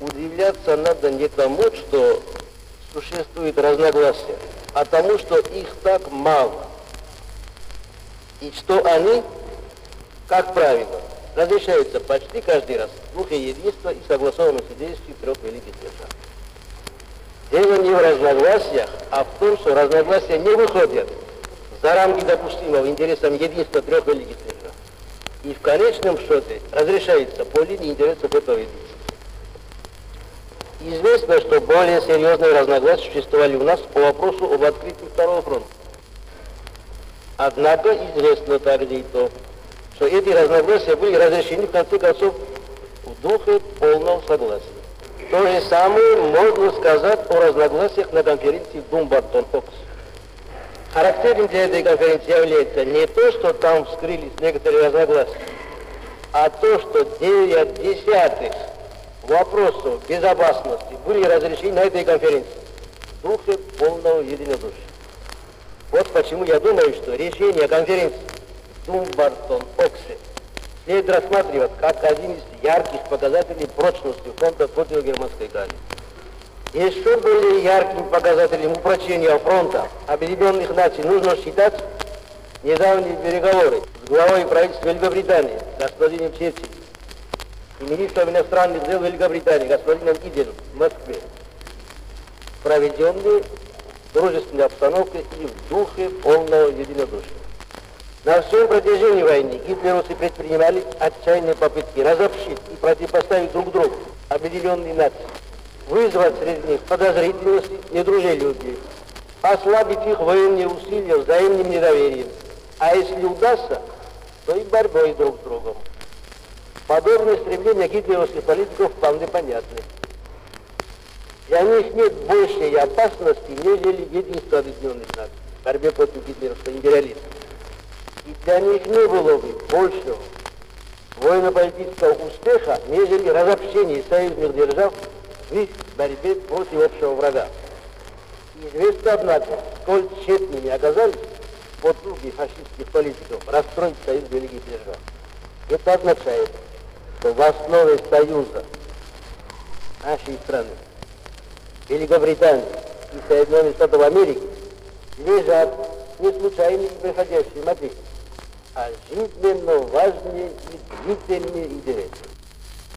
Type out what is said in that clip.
удивляться надо не тому, что существует разногласия, а тому, что их так мало. И что они, как правило, разрешаются почти каждый раз в духе единства и согласованности действий трех великих держав. Дело не в разногласиях, а в том, что разногласия не выходят за рамки допустимого интересам единства трех великих держав. И в конечном счете разрешается по линии интересов этого единства. Известно, что более серьезные разногласия существовали у нас по вопросу об открытии Второго фронта. Однако известно также и то, что эти разногласия были разрешены в конце концов в духе полного согласия. То же самое можно сказать о разногласиях на конференции Думбартон-Окс. Характерным для этой конференции является не то, что там вскрылись некоторые разногласия, а то, что 9 десятых вопросов безопасности были разрешены на этой конференции в духе полного единодушия. Вот почему я думаю, что решение конференции Думбартон-Оксе следует рассматривать как один из ярких показателей прочности фронта против германской Италии. Еще более ярким показателем упрочения фронта Объединенных Наций нужно считать недавние переговоры с главой правительства Великобритании, господином Черчиллем, и министром иностранных дел Великобритании, господином Иденом в Москве, проведенные в дружественной обстановке и в духе полного единодушия. На всем протяжении войны гитлеровцы предпринимали отчаянные попытки разобщить и противопоставить друг другу объединенные нации, вызвать среди них подозрительность и недружелюбие, ослабить их военные усилия взаимным недоверием, а если удастся, то и борьбой друг с другом. Подобные стремления гитлеровских политиков вполне понятны. Для них нет большей опасности, нежели единство объединенных наций в борьбе против гитлеровского империализма. И для них не было бы большего военно-политического успеха, нежели разобщение союзных держав в их борьбе против общего врага. Известно, однако, сколь тщетными оказались потуги фашистских политиков расстроить союз великих держав. Это означает, что в основе союза нашей страны, Великобритании и Соединенных Штатов Америки лежат не случайные и приходящие мотивы, а жизненно важные и длительные интересы.